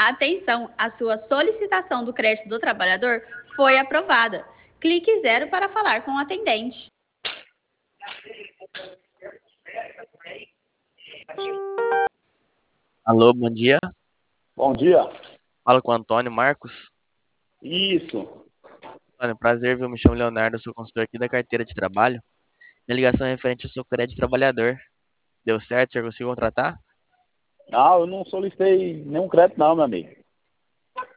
Atenção, a sua solicitação do crédito do trabalhador foi aprovada. Clique 0 para falar com o atendente. Alô, bom dia. Bom dia. Falo com o Antônio Marcos. Isso. Antônio, prazer, viu? Me chamo Leonardo, eu sou consultor aqui da carteira de trabalho. Minha ligação é referente ao seu crédito trabalhador. Deu certo? O senhor conseguiu contratar? Não, eu não solicitei nenhum crédito não, meu amigo.